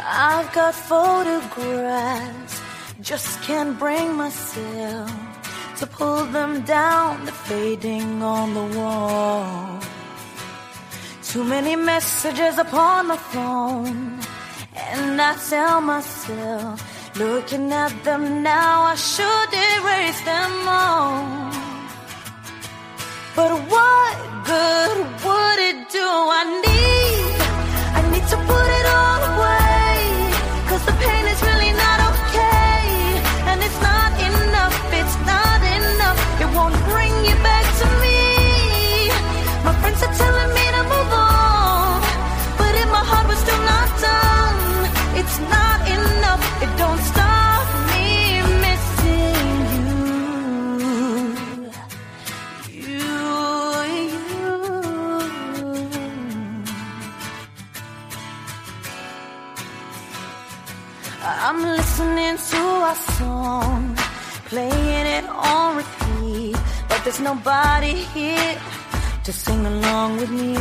I've got photographs, just can't bring myself to pull them down, they're fading on the wall. Too many messages upon my phone, and I tell myself, looking at them now, I should erase them all. But what good would it do? I need to put it all away, 'cause the pain is really not okay, and it's not enough, it's not enough, it won't bring you back to me. My friends are telling me to move on, but in my heart we're still not done. It's not enough, it don't stop me missing you. I'm listening to our song, playing it on repeat, but there's nobody here to sing along with me.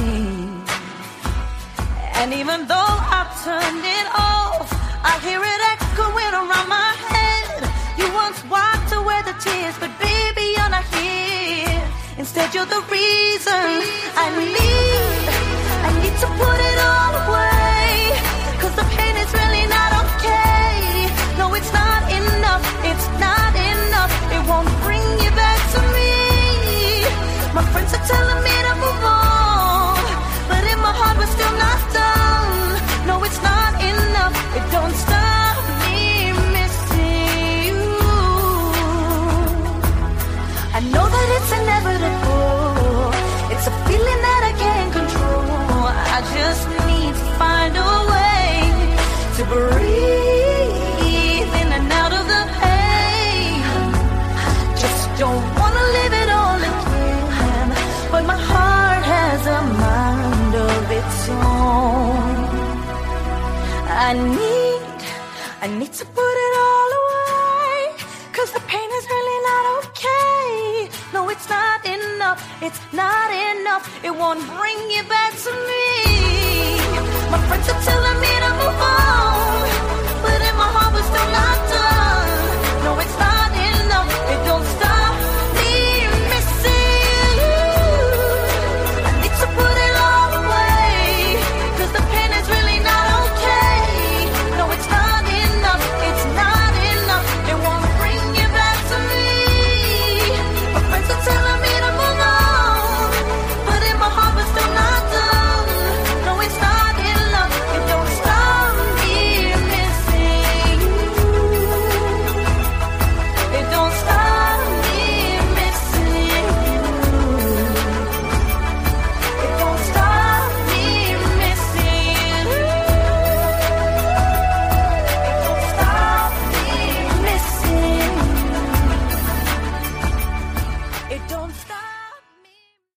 And even though I've turned it off, I hear it echoing around my head. You once wiped away the tears, but baby, you're not here. Instead, you're the reason I need to put it all away, 'cause the pain is really not okay. No, it's not enough, it's not enough, it won't bring you back to me. My friends are telling me to move on, but in my heart we're still not done. No, it's not enough, it don't stop me missing you. I know that it's inevitable, it's a feeling that I can't control. I just need to find a way to breathe in and out of the pain. Just don't wanna live it all again, but my heart has a mind of its own. I need to put it all away, 'cause the pain is really not okay. No, it's not enough, it's not enough, it won't bring you back to me. My friends are telling